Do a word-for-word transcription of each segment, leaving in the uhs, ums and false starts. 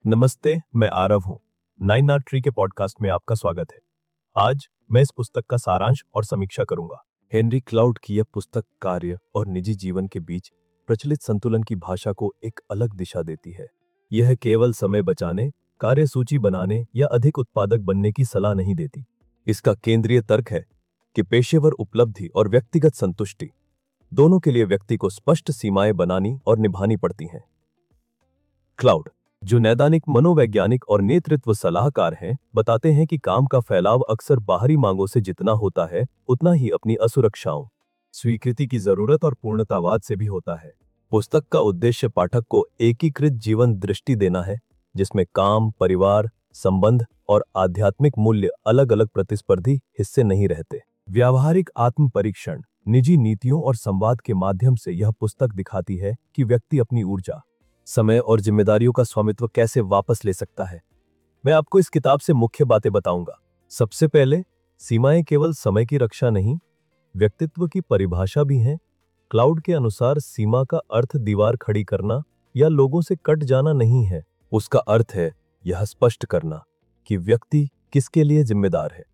नमस्ते, मैं आरव हूँ। नाइन आर्ट ट्री के पॉडकास्ट में आपका स्वागत है। आज मैं इस पुस्तक का सारांश और समीक्षा करूंगा। हेनरी क्लाउड की यह पुस्तक कार्य और निजी जीवन के बीच प्रचलित संतुलन की भाषा को एक अलग दिशा देती है। यह केवल समय बचाने, कार्य सूची बनाने या अधिक उत्पादक बनने की सलाह नहीं देती। इसका केंद्रीय तर्क है कि पेशेवर उपलब्धि और व्यक्तिगत संतुष्टि दोनों के लिए व्यक्ति को स्पष्ट सीमाएं बनानी और निभानी पड़ती हैं। क्लाउड, जो नैदानिक मनोवैज्ञानिक और नेतृत्व सलाहकार हैं, बताते हैं कि काम का फैलाव अक्सर बाहरी मांगों से जितना होता है उतना ही अपनी असुरक्षाओं, स्वीकृति की जरूरत और पूर्णतावाद से भी होता है। पुस्तक का उद्देश्य पाठक को एकीकृत जीवन दृष्टि देना है, जिसमें काम, परिवार, संबंध और आध्यात्मिक मूल्य अलग अलग प्रतिस्पर्धी हिस्से नहीं रहते। व्यावहारिक आत्म परीक्षण, निजी नीतियों और संवाद के माध्यम से यह पुस्तक दिखाती है कि व्यक्ति अपनी ऊर्जा, समय और जिम्मेदारियों का स्वामित्व कैसे वापस ले सकता है। मैं आपको इस किताब से मुख्य बातें बताऊंगा। सबसे पहले, सीमाएं केवल समय की रक्षा नहीं, व्यक्तित्व की परिभाषा भी हैं। क्लाउड के अनुसार सीमा का अर्थ दीवार खड़ी करना या लोगों से कट जाना नहीं है। उसका अर्थ है यह स्पष्ट करना कि व्यक्ति किसके लिए जिम्मेदार है,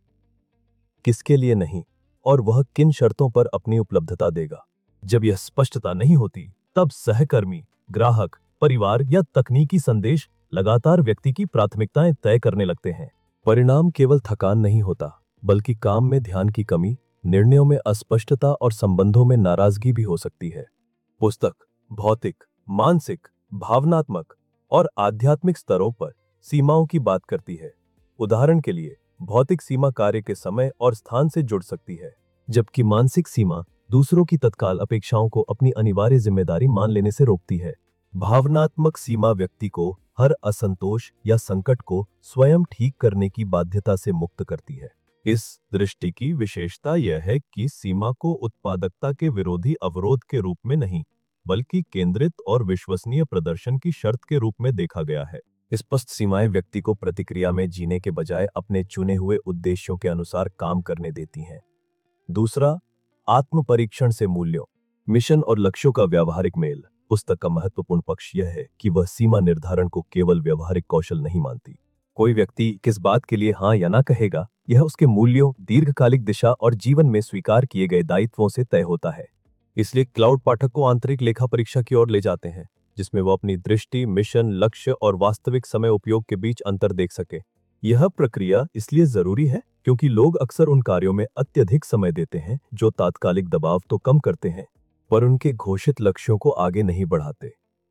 किसके लिए नहीं, और वह किन शर्तों पर अपनी उपलब्धता देगा। जब यह स्पष्टता नहीं होती, तब सहकर्मी, ग्राहक, परिवार या तकनीकी संदेश लगातार व्यक्ति की प्राथमिकताएं तय करने लगते हैं। परिणाम केवल थकान नहीं होता, बल्कि काम में ध्यान की कमी, निर्णयों में अस्पष्टता और संबंधों में नाराजगी भी हो सकती है। पुस्तक भौतिक, मानसिक, भावनात्मक और आध्यात्मिक स्तरों पर सीमाओं की बात करती है। उदाहरण के लिए, भौतिक सीमा कार्य के समय और स्थान से जुड़ सकती है, जबकि मानसिक सीमा दूसरों की तत्काल अपेक्षाओं को अपनी अनिवार्य जिम्मेदारी मान लेने से रोकती है। भावनात्मक सीमा व्यक्ति को हर असंतोष या संकट को स्वयं ठीक करने की बाध्यता से मुक्त करती है। इस दृष्टि की विशेषता यह है कि सीमा को उत्पादकता के विरोधी अवरोध के रूप में नहीं, बल्कि केंद्रित और विश्वसनीय प्रदर्शन की शर्त के रूप में देखा गया है। स्पष्ट सीमाएं व्यक्ति को प्रतिक्रिया में जीने के बजाय अपने चुने हुए उद्देश्यों के अनुसार काम करने देती हैं। दूसरा, आत्म परीक्षण से मूल्यों, मिशन और लक्ष्यों का व्यावहारिक मेल। पुस्तक का महत्वपूर्ण पक्ष यह है कि वह सीमा निर्धारण को केवल व्यवहारिक कौशल नहीं मानती। कोई व्यक्ति किस बात के लिए हाँ या ना कहेगा, यह उसके मूल्यों, दीर्घकालिक दिशा और जीवन में स्वीकार किए गए दायित्वों से तय होता है। इसलिए क्लाउड पाठक को आंतरिक लेखा परीक्षा की ओर ले जाते हैं, जिसमें वह अपनी दृष्टि, मिशन, लक्ष्य और वास्तविक समय उपयोग के बीच अंतर देख सके। यह प्रक्रिया इसलिए जरूरी है क्योंकि लोग अक्सर उन कार्यों में अत्यधिक समय देते हैं जो तात्कालिक दबाव तो कम करते हैं, पर उनके घोषित लक्ष्यों को आगे नहीं बढ़ाते।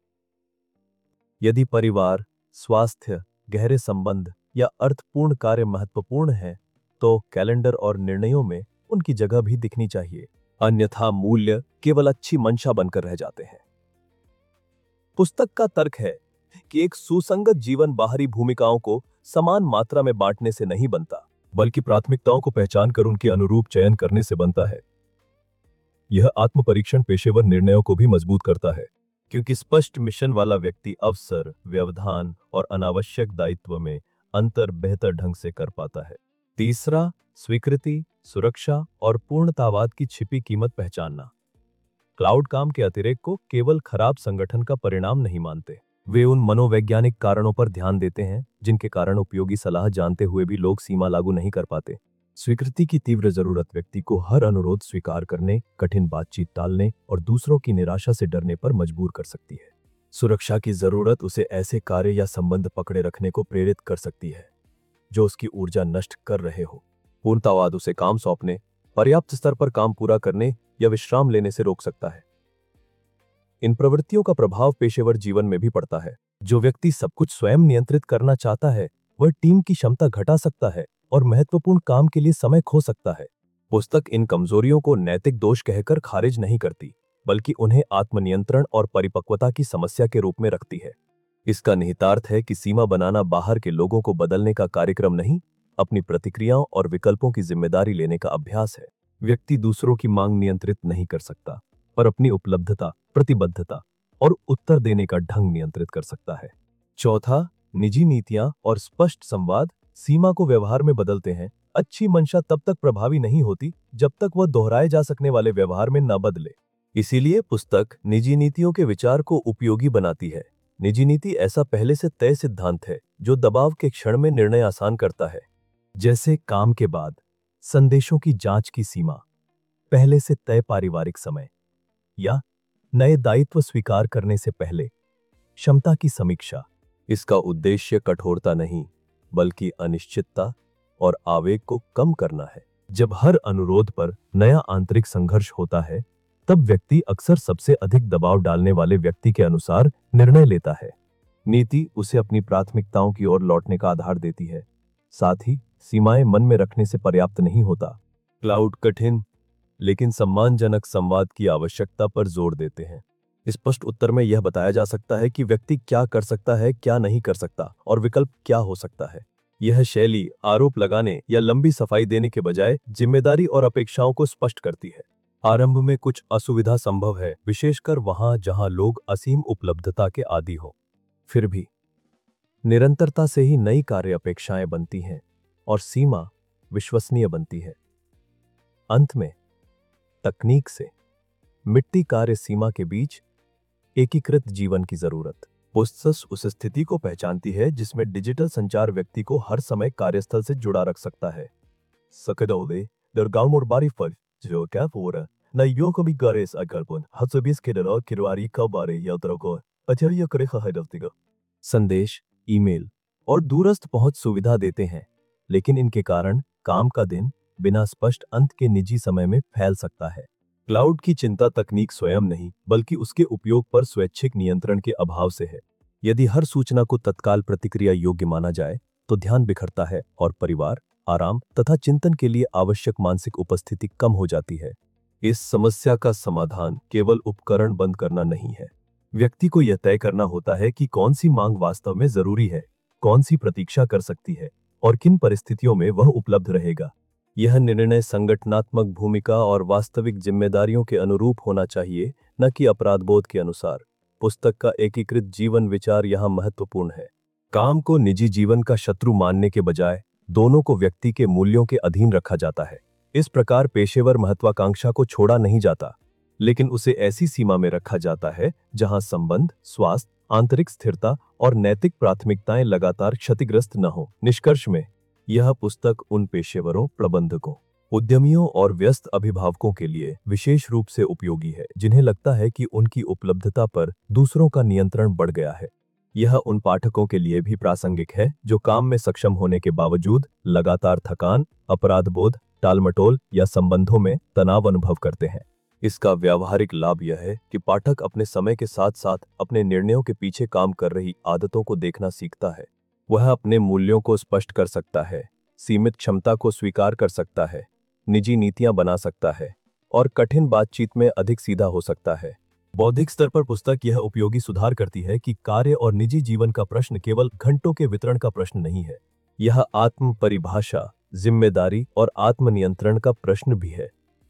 यदि परिवार, स्वास्थ्य, गहरे संबंध या अर्थपूर्ण कार्य महत्वपूर्ण है, तो कैलेंडर और निर्णयों में उनकी जगह भी दिखनी चाहिए, अन्यथा मूल्य केवल अच्छी मंशा बनकर रह जाते हैं। पुस्तक का तर्क है कि एक सुसंगत जीवन बाहरी भूमिकाओं को समान मात्रा में बांटने से नहीं बनता, बल्कि प्राथमिकताओं को पहचान कर उनके अनुरूप चयन करने से बनता है। यह आत्म परीक्षण पेशेवर निर्णयों को भी मजबूत करता है, क्योंकि स्पष्ट मिशन वाला व्यक्ति अवसर, व्यवधान और अनावश्यक दायित्व में अंतर बेहतर ढंग से कर पाता है। तीसरा, स्वीकृति, सुरक्षा और पूर्णतावाद की छिपी कीमत पहचानना। क्लाउड काम के अतिरेक को केवल खराब संगठन का परिणाम नहीं मानते। वे उन मनोवैज्ञानिक कारणों पर ध्यान देते हैं जिनके कारण उपयोगी सलाह जानते हुए भी लोग सीमा लागू नहीं कर पाते। स्वीकृति की तीव्र जरूरत व्यक्ति को हर अनुरोध स्वीकार करने, कठिन बातचीत टालने और दूसरों की निराशा से डरने पर मजबूर कर सकती है। सुरक्षा की जरूरत उसे ऐसे कार्य या संबंध पकड़े रखने को प्रेरित कर सकती है जो उसकी ऊर्जा नष्ट कर रहे हो। पूर्णतावाद उसे काम सौंपने, पर्याप्त स्तर पर काम पूरा करने या विश्राम लेने से रोक सकता है। इन प्रवृत्तियों का प्रभाव पेशेवर जीवन में भी पड़ता है। जो व्यक्ति सब कुछ स्वयं नियंत्रित करना चाहता है, वह टीम की क्षमता घटा सकता है और महत्वपूर्ण काम के लिए समय खो सकता है। पुस्तक इन कमजोरियों को नैतिक दोष कहकर खारिज नहीं करती, बल्कि उन्हें आत्मनियंत्रण और परिपक्वता की समस्या के रूप में रखती है। इसका निहितार्थ है कि सीमा बनाना बाहर के लोगों को बदलने का कार्यक्रम नहीं, अपनी प्रतिक्रियाओं और विकल्पों की जिम्मेदारी लेने का अभ्यास है। व्यक्ति दूसरों की मांग नियंत्रित नहीं कर सकता, पर अपनी उपलब्धता, प्रतिबद्धता और उत्तर देने का ढंग नियंत्रित कर सकता है। चौथा, निजी नीतियां और स्पष्ट संवाद सीमा को व्यवहार में बदलते हैं। अच्छी मंशा तब तक प्रभावी नहीं होती जब तक वह दोहराए जा सकने वाले व्यवहार में न बदले। इसीलिए पुस्तक निजी नीतियों के विचार को उपयोगी बनाती है, निजी नीति ऐसा पहले से तय सिद्धांत है जो दबाव के क्षण में निर्णय आसान करता है, जैसे काम के बाद संदेशों की जांच की सीमा, पहले से तय पारिवारिक समय या नए दायित्व स्वीकार करने से पहले क्षमता की समीक्षा। इसका उद्देश्य कठोरता नहीं, बल्कि अनिश्चितता और आवेग को कम करना है। जब हर अनुरोध पर नया आंतरिक संघर्ष होता है, तब व्यक्ति अक्सर सबसे अधिक दबाव डालने वाले व्यक्ति के अनुसार निर्णय लेता है। नीति उसे अपनी प्राथमिकताओं की ओर लौटने का आधार देती है, साथ ही सीमाएं मन में रखने से पर्याप्त नहीं होता। क्लाउड कठिन लेकिन सम्मानजनक संवाद की आवश्यकता पर जोर देते हैं। स्पष्ट उत्तर में यह बताया जा सकता है कि व्यक्ति क्या कर सकता है, क्या नहीं कर सकता और विकल्प क्या हो सकता है। यह शैली आरोप लगाने या लंबी सफाई देने के बजाय जिम्मेदारी और अपेक्षाओं को स्पष्ट करती है। आरंभ में कुछ असुविधा संभव है, विशेषकर वहां जहां लोग असीम उपलब्धता के आदी हो। फिर भी निरंतरता से ही नई कार्य अपेक्षाएं बनती हैं और सीमा विश्वसनीय बनती है। अंत में तकनीक से मिट्टी कार्य सीमा के बीच एकीकृत जीवन की जरूरत। पुस्तक उस स्थिति को पहचानती है जिसमें डिजिटल संचार व्यक्ति को हर समय कार्यस्थल से जुड़ा रख सकता है। Sakadole, der Gaumor Barifal, Jo Capora, na Yokobi Gares Agarpon, Hatsubis Kedero, Kirwari Kabare, Yatroko, Acharia Kreha Hedaftiga। संदेश, ईमेल और दूरस्थ पहुंच सुविधा देते हैं, लेकिन इनके कारण काम का दिन बिना स्पष्ट अंत के निजी समय में फैल सकता है। क्लाउड की चिंता तकनीक स्वयं नहीं, बल्कि उसके उपयोग पर स्वैच्छिक नियंत्रण के अभाव से है। यदि हर सूचना को तत्काल प्रतिक्रिया योग्य माना जाए, तो ध्यान बिखरता है और परिवार, आराम तथा चिंतन के लिए आवश्यक मानसिक उपस्थिति कम हो जाती है। इस समस्या का समाधान केवल उपकरण बंद करना नहीं है। व्यक्ति को यह तय करना होता है कि कौन सी मांग वास्तव में जरूरी है, कौन सी प्रतीक्षा कर सकती है और किन परिस्थितियों में वह उपलब्ध रहेगा। यह निर्णय संगठनात्मक भूमिका और वास्तविक जिम्मेदारियों के अनुरूप होना चाहिए, न कि अपराधबोध के अनुसार। पुस्तक का एकीकृत जीवन विचार यहाँ महत्वपूर्ण है। काम को निजी जीवन का शत्रु मानने के बजाय दोनों को व्यक्ति के मूल्यों के अधीन रखा जाता है। इस प्रकार पेशेवर महत्वाकांक्षा को छोड़ा नहीं जाता, लेकिन उसे ऐसी सीमा में रखा जाता है जहां संबंध, स्वास्थ्य, आंतरिक स्थिरता और नैतिक प्राथमिकताएं लगातार क्षतिग्रस्त न हो। निष्कर्ष में यह पुस्तक उन पेशेवरों, प्रबंधकों, उद्यमियों और व्यस्त अभिभावकों के लिए विशेष रूप से उपयोगी है जिन्हें लगता है कि उनकी उपलब्धता पर दूसरों का नियंत्रण बढ़ गया है। यह उन पाठकों के लिए भी प्रासंगिक है जो काम में सक्षम होने के बावजूद लगातार थकान, अपराधबोध, टालमटोल या संबंधों में तनाव अनुभव करते हैं। इसका व्यावहारिक लाभ यह है कि पाठक अपने समय के साथ साथ अपने निर्णयों के पीछे काम कर रही आदतों को देखना सीखता है। वह अपने मूल्यों को स्पष्ट कर सकता है, सीमित क्षमता को स्वीकार कर सकता है, निजी नीतियां बना सकता है और कठिन बातचीत में अधिक सीधा हो सकता है। बौद्धिक स्तर पर पुस्तक यह उपयोगी सुधार करती है कि कार्य और निजी जीवन का प्रश्न केवल घंटों के वितरण का प्रश्न नहीं है। यह आत्म परिभाषा, जिम्मेदारी और आत्मनियंत्रण का प्रश्न भी है।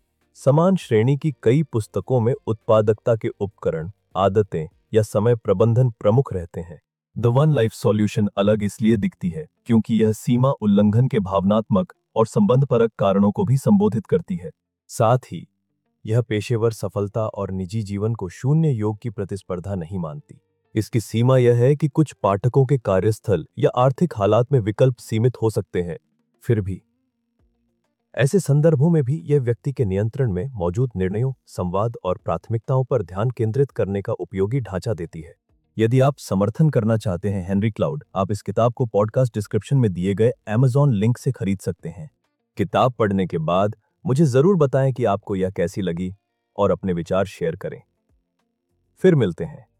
समान श्रेणी की कई पुस्तकों में उत्पादकता के उपकरण, आदतें या समय प्रबंधन प्रमुख रहते हैं। द वन लाइफ सॉल्यूशन अलग इसलिए दिखती है क्योंकि यह सीमा उल्लंघन के भावनात्मक और संबंधपरक कारणों को भी संबोधित करती है। साथ ही यह पेशेवर सफलता और निजी जीवन को शून्य योग की प्रतिस्पर्धा नहीं मानती। इसकी सीमा यह है कि कुछ पाठकों के कार्यस्थल या आर्थिक हालात में विकल्प सीमित हो सकते हैं। फिर भी ऐसे संदर्भों में भी यह व्यक्ति के नियंत्रण में मौजूद निर्णयों, संवाद और प्राथमिकताओं पर ध्यान केंद्रित करने का उपयोगी ढांचा देती है। यदि आप समर्थन करना चाहते हैं हेनरी क्लाउड, आप इस किताब को पॉडकास्ट डिस्क्रिप्शन में दिए गए अमेज़न लिंक से खरीद सकते हैं। किताब पढ़ने के बाद मुझे जरूर बताएं कि आपको यह कैसी लगी और अपने विचार शेयर करें। फिर मिलते हैं।